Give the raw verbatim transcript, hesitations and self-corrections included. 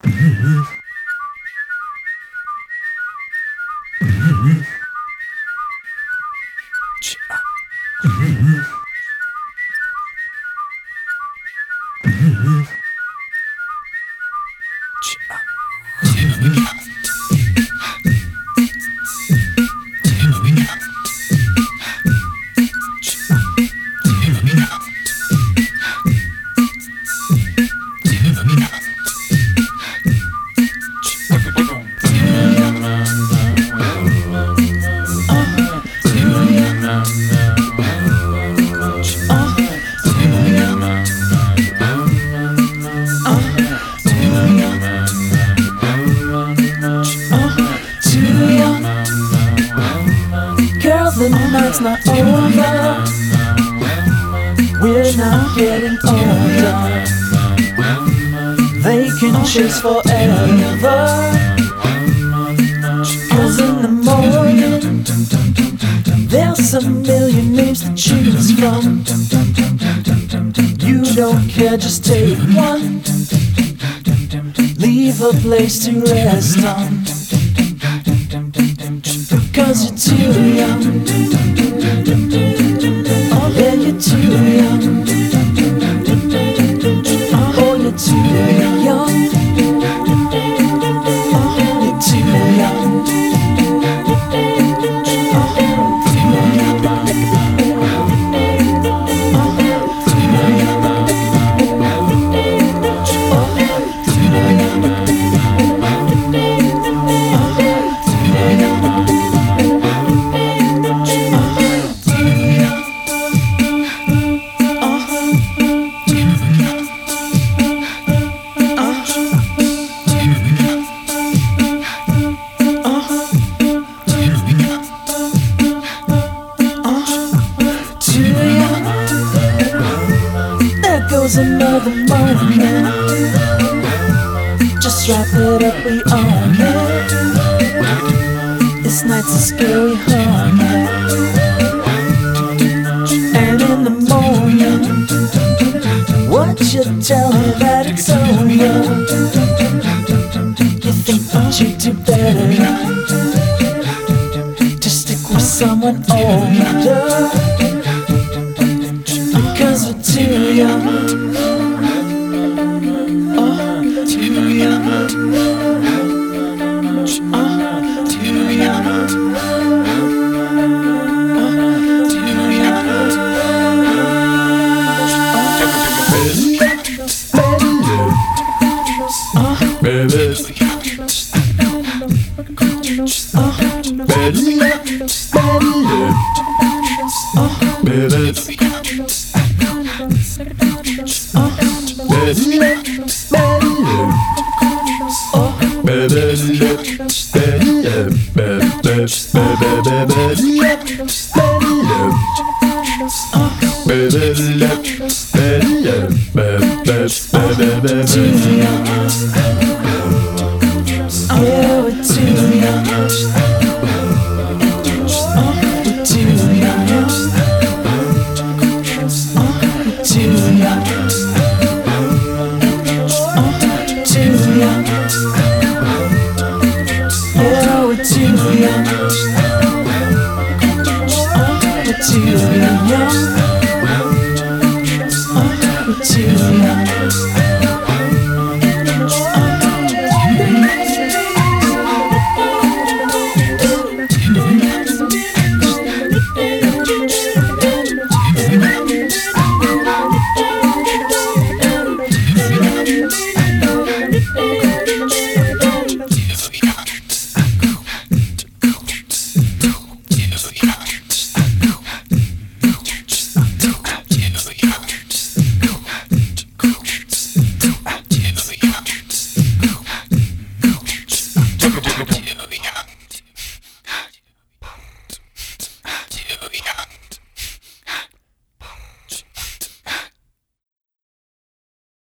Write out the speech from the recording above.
The night's not over. We're not getting older. They can chase forever. Cause in the morning there's a million names to choose from. You don't care, just take one. Leave a place to rest on. Cause you're too young. Oh yeah, you're too young. Oh, you're too young. Oh, you're too young. Another moment. Just wrap it up, we own it. This night's a scary hornet. And in the morning, what you tell her that it's over? You think that you do better to stick with someone older. Because we're too young.